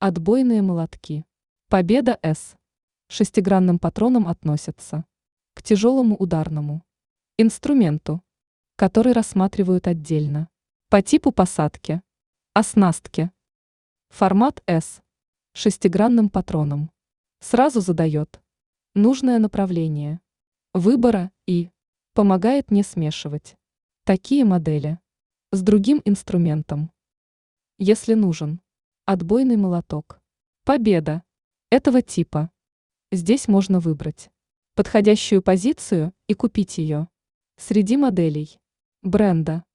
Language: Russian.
Отбойные молотки. Победа С. Шестигранным патроном относятся к тяжелому ударному инструменту, который рассматривают отдельно, по типу посадки, оснастки. Формат С. Шестигранным патроном сразу задает нужное направление выбора и помогает не смешивать такие модели с другим инструментом. Если нужен отбойный молоток «Победа» этого типа, здесь можно выбрать подходящую позицию и купить ее среди моделей бренда.